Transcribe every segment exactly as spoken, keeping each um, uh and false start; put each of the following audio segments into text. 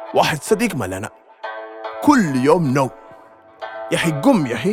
واحد صديق ملنا كل يوم نو يحي قم يحي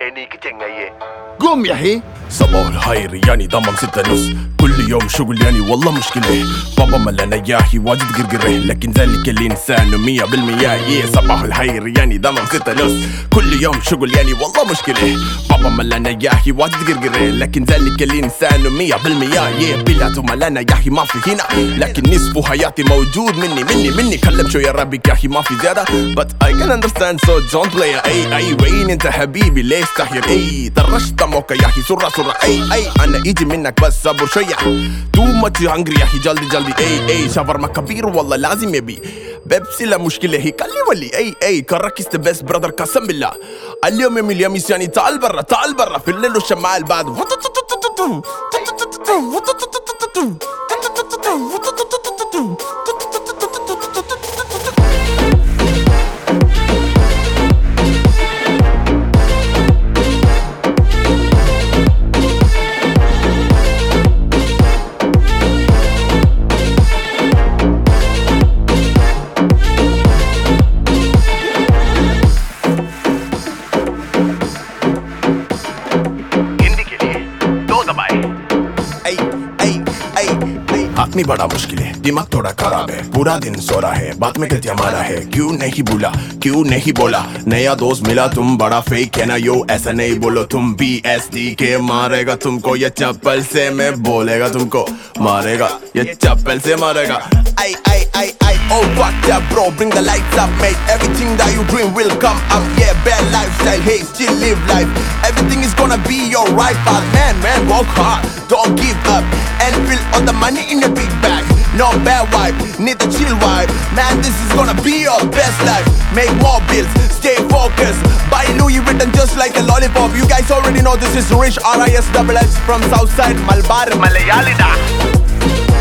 قم يحي صباح الخير يعني ضمم ستة نص كل يوم شغل يعني والله مشكلة بابا ملنا ياهي واجد قرقره لكن ذلك الإنسان مية بالمية يه صباح الخير يعني ضمم ستة نص كل يوم شغل يعني والله مشكلة بابا ملنا ياهي واجد قرقره لكن ذلك الإنسان مية بالمية يه بلاته ملنا ياهي ما في هنا لكن نصف حياتي موجود مني مني مني كلم شوية ربك ياهي ما في زيادة but I can understand so don't play أي أي وين انت حبيبي ليش تحير أي طرشت موكا ياهي سرعة سرعة أي أي أنا إيجي منك بس صبر شوية تو ماتش هنجري ياهي جلدي جلدي أي أي شاورما كبير والله لازم يبي بيبسي لا مشكلة هي كلي ولي أي أي كركيز بس برادر قسم بالله اليوم يوم اليميس يعني تعال برا تعال برا في الليل والشمال بعد हाथ में बड़ा मुश्किल है दिमाग थोड़ा खराब है पूरा दिन सो रहा है बात में गलतियां मारा है क्यों नहीं बोला क्यों नहीं बोला नया दोस्त मिला तुम बड़ा फेक है ना यो ऐसा नहीं बोलो तुम बी एस डी के मारेगा तुमको ये चप्पल से मैं बोलेगा तुमको मारेगा ये चप्पल से मारेगा आई आई आई आई oh fuck that bro bring the lights up mate everything that you dream will come up yeah bad lifestyle hey still live life everything is gonna be alright but man man work hard don't give up and fill all the money in your big bag no bad vibe need the chill vibe man this is gonna be your best life make more bills stay focused buy Louis Vuitton just like a lollipop you guys already know this is Rich R I S double H from Southside Malabar Malayali da